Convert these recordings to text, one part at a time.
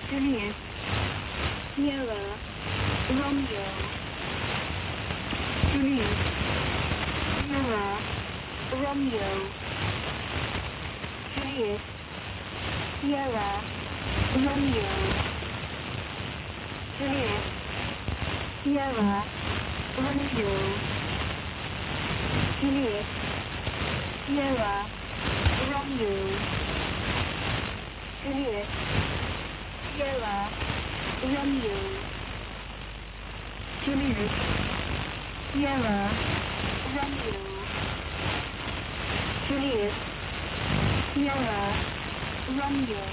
Juliet, Sierra, Romeo, Juliet, Sierra, Romeo, Juliet, Sierra, Romeo, Juliet, Sierra, Romeo, Juliet, Sierra, Romeo, Juliet, Sierra, Romeo, Juliet, Sierra, Romeo, Juliet, Sierra, Romeo,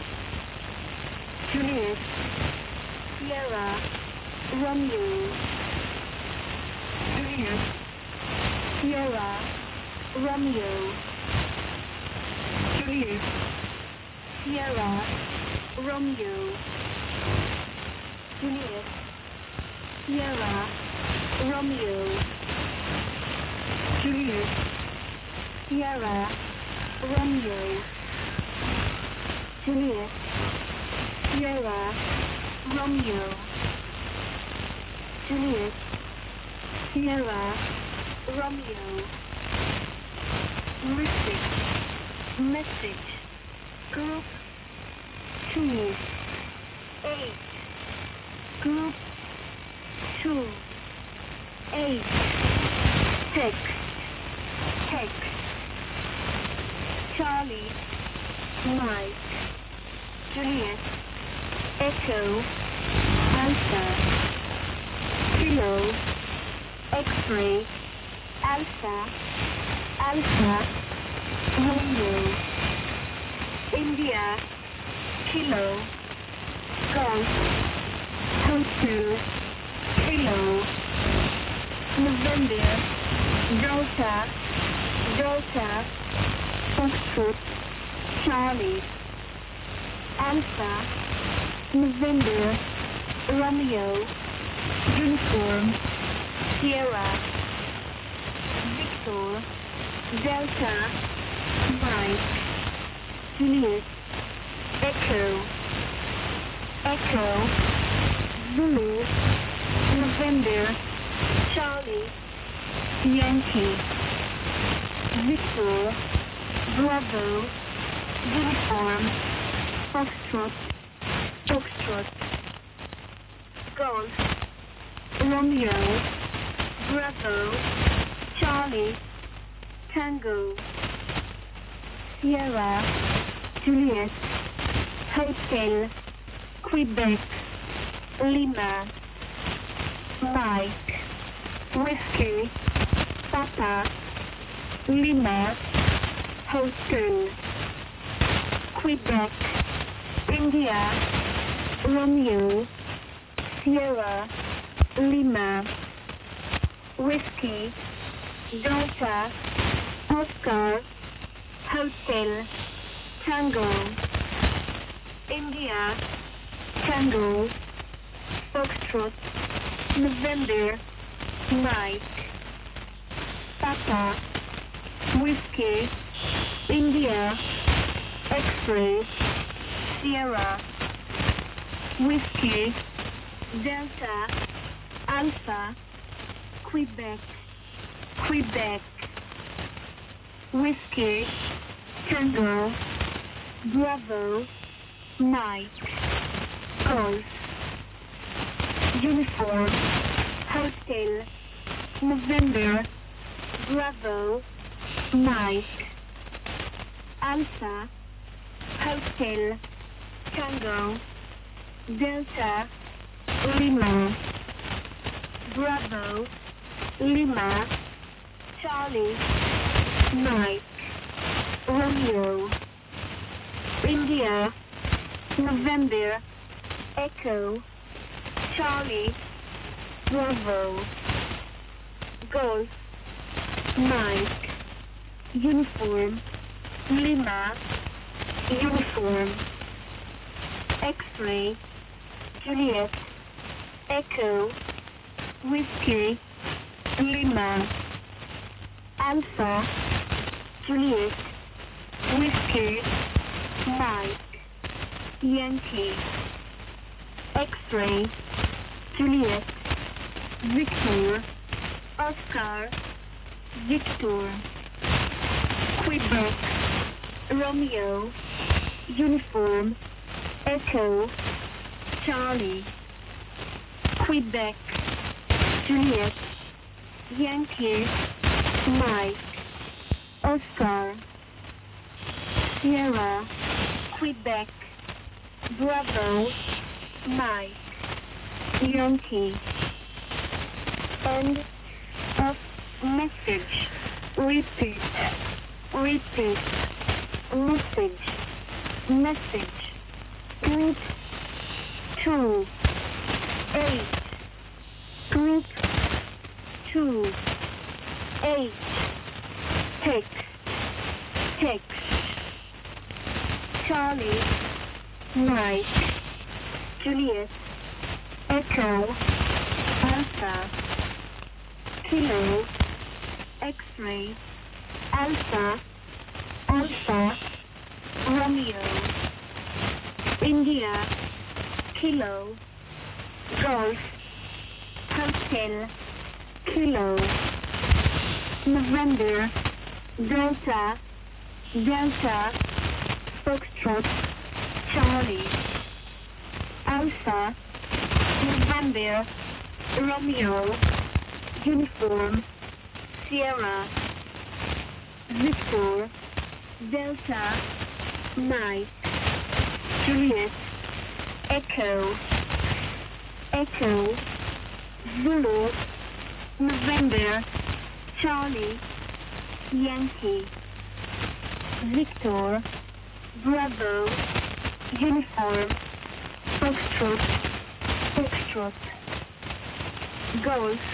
Juliet, Sierra, Romeo, Juliet, Sierra, Romeo, Juliet, Sierra, Romeo, Juliet, Sierra, Romeo, Juliet, Sierra, Romeo, Juliet, Sierra, Romeo, Juliet, Sierra, Romeo, message, group 2, 8, group 2, 8, text, Charlie, Mike, Juliet, Echo, Alpha, Kilo, X-ray, Alpha, Romeo, India, Kilo, Golf, Hotel, Kilo, November, Delta, Foxtrot, Charlie, Alpha, November, Romeo, Uniform, Sierra, Victor, Delta, Mike, Juliet, Echo, Zulu, November, Charlie, Yankee, Victor, Bravo, Uniform, Foxtrot, Golf, Romeo, Bravo, Charlie, Tango, Sierra, Juliet, Hotel, Quebec, Lima, Mike, Whiskey, Papa, Lima, Hotel, Quebec, India, Romeo, Sierra, Lima, Whiskey, Delta, Oscar, Hotel, Tango, India, Tango, Foxtrot, November, Mike, Papa, Whiskey, India, X-ray, Sierra, Whiskey, Delta, Alpha, Quebec, Whiskey, Tango, Bravo, Mike, Golf, Uniform, Hotel, November, Bravo, Mike, Alpha, Hotel, Tango, Delta, Lima, Bravo, Lima, Charlie, Mike, Romeo, India, November, Echo, Charlie, Bravo, Golf, Mike, Uniform, Lima, Uniform, X-ray, Juliet, Echo, Whiskey, Lima, Alpha, Juliet, Whiskey, Mike, Yankee. X-ray, Juliet, Victor, Oscar, Victor, Quebec, Romeo, Uniform, Echo, Charlie, Quebec, Juliet, Yankee, Mike, Oscar, Sierra, Quebec, Bravo, Mike, Yankee. End of message. Repeat, repeat, message, message. Group 2, 8, group 2, 8, text, text. Charlie, Mike, Juliet, Echo, Alpha, Kilo, X-ray, Alpha, Alpha, Romeo, India, Kilo, Golf, Hotel, Kilo, November, Delta, Delta, Foxtrot, Charlie, Alpha, November, Romeo, Uniform, Sierra, Victor, Delta, Mike, Juliet, Echo, Echo, Zulu, November, Charlie, Yankee, Victor, Bravo, Uniform, Foxtrot, Foxtrot, Golf,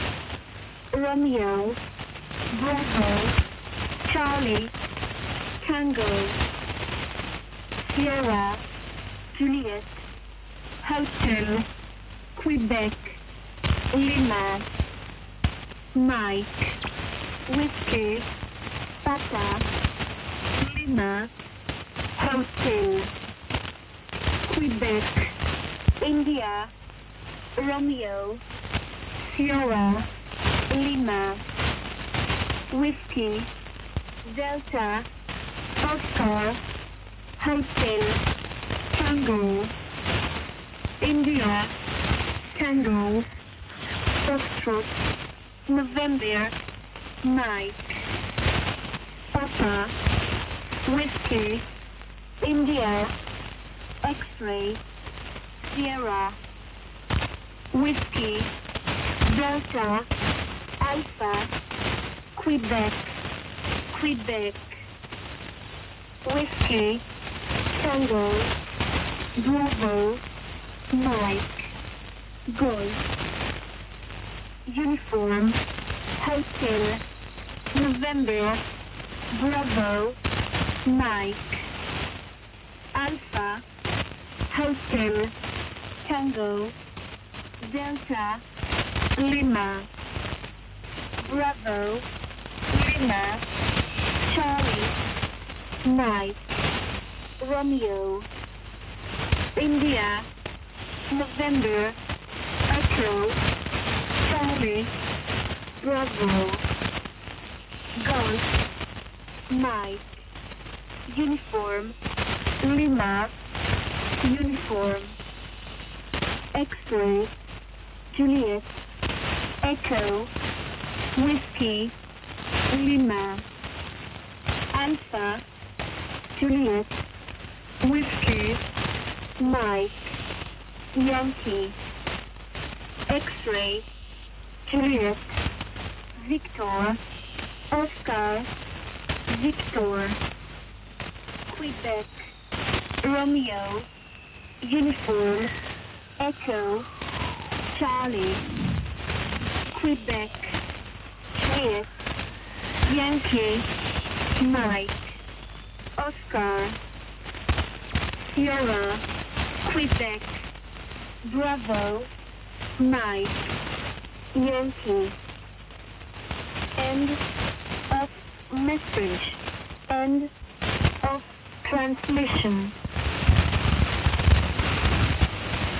Romeo, Bravo, Charlie, Tango, Sierra, Juliet, Hotel, Quebec, Lima, Mike, Whiskey, Papa, Lima, Hotel, Quebec, India, Romeo, Sierra, Lima, Whiskey, Delta, Oscar, Hotel, Tango, India, Tango, Foxtrot, November, Mike, Papa, Whiskey, India, X-ray, Sierra, Whiskey, Delta, Alpha, Quebec, Quebec, Whiskey, Tango, Bravo, Mike, Golf, Uniform, Hotel, November, Bravo, Mike, Alpha, Hotel, Tango, Delta, Lima, Bravo, Lima, Charlie, Mike, Romeo, India, November, Echo, Charlie, Bravo, Golf, Mike, Uniform, Lima, Uniform, X-ray, Juliet, Echo, Whiskey, Lima, Alpha, Juliet, Whiskey, Mike, Yankee, X-ray, Juliet, Victor, Oscar, Victor, Quebec, Romeo, Uniform, Echo, Charlie, Quebec, Juliet, Yankee, Mike, Oscar, Sierra, Quebec, Bravo, Mike, Yankee. End of message. End of transmission.